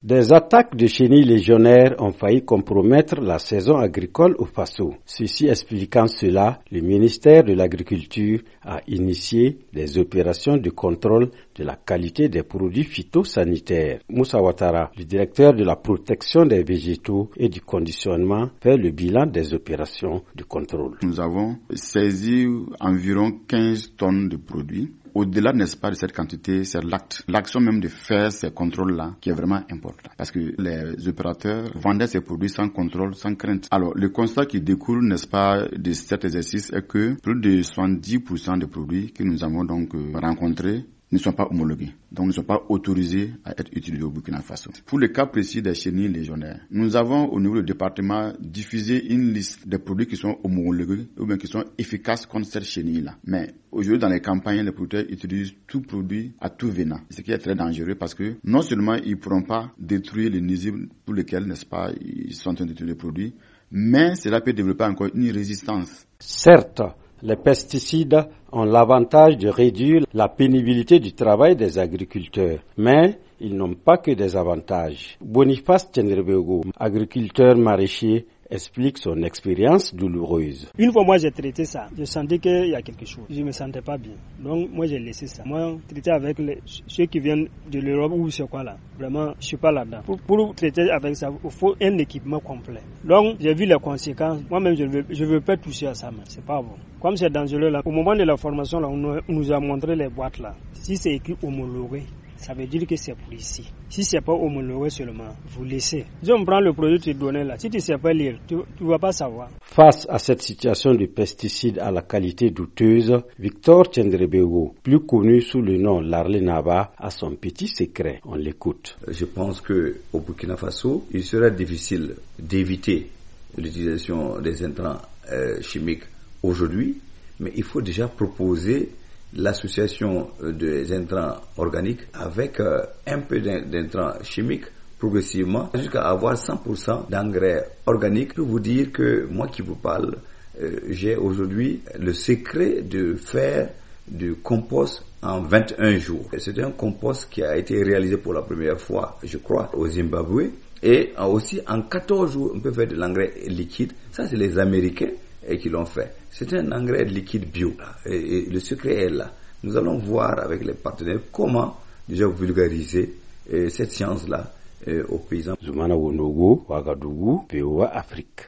Des attaques de chenilles légionnaires ont failli compromettre la saison agricole au Faso. Ceci expliquant cela, le ministère de l'Agriculture a initié des opérations de contrôle de la qualité des produits phytosanitaires. Moussa Ouattara, le directeur de la protection des végétaux et du conditionnement, fait le bilan des opérations de contrôle. Nous avons saisi environ 15 tonnes de produits. Au-delà, n'est-ce pas, de cette quantité, c'est l'action même de faire ces contrôles-là qui est vraiment important. Parce que les opérateurs vendaient ces produits sans contrôle, sans crainte. Alors, le constat qui découle, n'est-ce pas, de cet exercice est que plus de 70% des produits que nous avons donc rencontrés ne sont pas homologués, donc ne sont pas autorisés à être utilisés au Burkina Faso. Pour le cas précis des chenilles légionnaires, nous avons au niveau du département diffusé une liste des produits qui sont homologués ou bien qui sont efficaces contre cette chenille-là. Mais aujourd'hui, dans les campagnes, les producteurs utilisent tout produit à tout venant, ce qui est très dangereux parce que non seulement ils ne pourront pas détruire les nuisibles pour lesquels, n'est-ce pas, ils sont en train d'utiliser les produits, mais cela peut développer encore une résistance. Certes, les pesticides ont l'avantage de réduire la pénibilité du travail des agriculteurs, mais ils n'ont pas que des avantages. Boniface Tchenrebego, agriculteur maraîcher, explique son expérience douloureuse. Une fois moi j'ai traité ça, je sentais qu'il y a quelque chose, je me sentais pas bien. Donc moi j'ai laissé ça. Moi traiter avec ceux qui viennent de l'Europe ou c'est quoi là, vraiment je suis pas là-dedans. Pour traiter avec ça, il faut un équipement complet. Donc j'ai vu les conséquences, moi-même je veux pas toucher à ça, mais c'est pas bon. Comme c'est dangereux là, au moment de la formation là, on nous a montré les boîtes là. Si c'est écrit homologué, ça veut dire que c'est pour ici. Si c'est pas homologué seulement, vous laissez. Si on prend le produit que tu donnes là, si tu sais pas lire, tu vas pas savoir. Face à cette situation de pesticides à la qualité douteuse, Victor Tchendrebego, plus connu sous le nom Larlé Naba, a son petit secret. On l'écoute. Je pense que au Burkina Faso, il serait difficile d'éviter l'utilisation des intrants chimiques aujourd'hui, mais il faut déjà proposer l'association des intrants organiques avec un peu d'intrants chimiques progressivement jusqu'à avoir 100% d'engrais organiques. Je peux vous dire que moi qui vous parle, j'ai aujourd'hui le secret de faire du compost en 21 jours. C'est un compost qui a été réalisé pour la première fois, je crois, au Zimbabwe. Et aussi en 14 jours, on peut faire de l'engrais liquide. Ça, c'est les Américains qui l'ont fait. C'est un engrais liquide bio. Et le secret est là. Nous allons voir avec les partenaires comment déjà vulgariser cette science-là aux paysans. Zoumana Wonogo, Ouagadougou, VOA Afrique.